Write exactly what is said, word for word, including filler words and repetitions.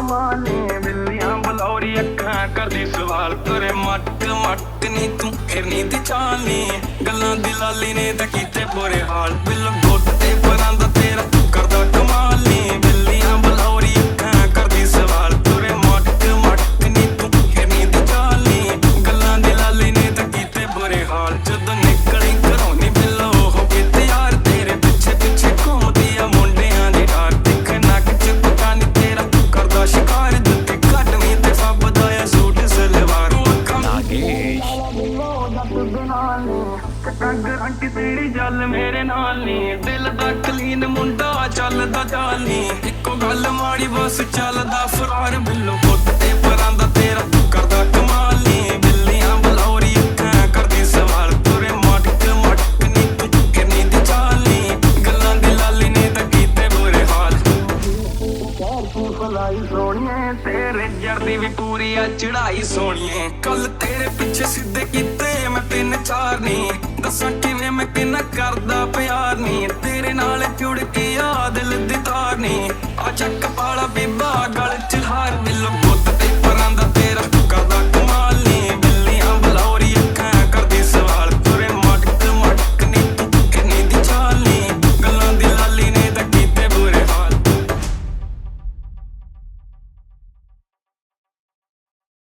ਕਮਾਲ ਨੇ ਬਿੱਲੀਆਂ ਬਲੌਰੀ ਅੱਖਾਂ ਕਰਦੀ ਸਵਾਲ ਤੇਰੇ ਮਟਕ ਮਟਕ ਨੀ ਤੂੰ ਫਿਰਨੀ ਦੀ ਚਾਲ ਨੀ ਗੱਲਾਂ ਦੀ ਲਾਲੀ ਨੇ ਤਾਂ ਕੀਤੇ ਬੁਰੇ ਹਾਲ ਬਿੱਲ ਗੁੱਟ ਤੇ ਪਰਾਂ ਦਾ ਤੇਰਾ ਤੂੰ ਕਰਦਾ ਕਮਾਲ ਨੀ ਬਿੱਲੀਆਂ ਬਲੌਰੀ ਅੱਖਾਂ ਕਰਦੀ ਸਵਾਲ ਤੇਰੇ ਮਟਕ ਮਟਕ ਨੀ ਤੂੰ ਫਿਰਨੀ ਦੀ ਚਾਲ ਨੀ ਗੱਲਾਂ ਦੀ ਲਾਲੀ ਨੇ ਤਾਂ ਕੀਤੇ ਬੁਰੇ ਹਾਲ ਜਦੋਂ ਨਿਕਲੀ ਘਰੋਂ ਨੀ ਬਿੱਲੋ ਹੋ ਕੇ ਤਿਆਰ ਤੇਰੇ ਪਿੱਛੇ ਪਿੱਛੇ ਘੁੰਮਦੀ ਆ ਮੁੰਡਿਆਂ ਦੀ ਡਾਰ ਦਿਖ ਨੱਕ ਚ ਪਤਾ ਨੀ ਤੇਰਾ ਤੂੰ ਕਰਦਾ ਸ਼ਿਕਾਰ ਜੁੱਤੇ ਕੱਟਵੀਂ ਤੇ ਫੱਬਦਾ ਆ ਸੂਟ ਸਲਵਾਰ ਨਾਗੇਸ਼ ਰੰਗ ਤੇਰੀ ਜਲ ਮੇਰੇ ਨਾਲ ਨੀ ਦਿਲ ਦਾ ਕਲੀਨ ਮੁੰਡਾ ਚੱਲਦਾ ਚਾਲ ਨੀ ਇੱਕੋ ਗੱਲ ਮਾੜੀ ਬਸ ਚੱਲਦਾ ਫਰਾਰ ਬਿੱਲੋ ਗੁੱਟ ਤੇ ਪਰਾਂ ਦਾ ਤੇਰਾ ਤੂੰ ਕਰਦਾ ਕਮਾਲ ਨੀ ਬਿੱਲੀਆਂ ਬਲੌਰੀ ਅੱਖਾਂ ਕਰਦੀ ਸਵਾਲ ਤੁਰੇ ਮਟਕ ਮਟਕ ਨੀ ਤੂੰ ਕਿੰਨੀ ਦੀ ਚਾਲ ਨੀ ਗੱਲਾਂ ਦੀ ਲਾਲੀ ਨੇ ਤਾਂ ਕੀਤੇ ਬੁਰੇ ਹਾਲ ਤੂੰ ਭਲਾਈ ਸੋਹਣੀਏ ਤੇਰੇ ਜਰਦੀ ਵੀ ਪੂਰੀ ਆ ਚੜਾਈ ਸੋਹਣੀਏ ਕੱਲ ਤੇਰੇ ਪਿੱਛੇ ਸਿੱਧੇ ਕੀਤੇ ਮੈਂ ਤਿੰਨ ਚਾਰ ਨੀ ਦੱਸਾਂ ਕਿਵੇਂ ਮੈਂ ਕਿੰਨਾ ਕਰਦਾ ਪਿਆਰ ਨੀ ਤੇਰੇ ਨਾਲ ਜੁੜ ਕੇ ਆ ਦਿਲ ਦੀ ਤਾਰ ਨੀ ਆ ਚੱਕ ਪਾਲਾ ਬੀਬੀ